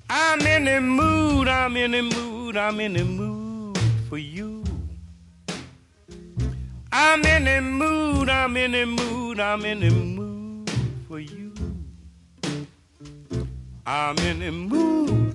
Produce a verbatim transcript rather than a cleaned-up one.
I'm in the mood, I'm in the mood, I'm in the mood for you. I'm in the mood, I'm in the mood, I'm in the mood for you. I'm in the mood.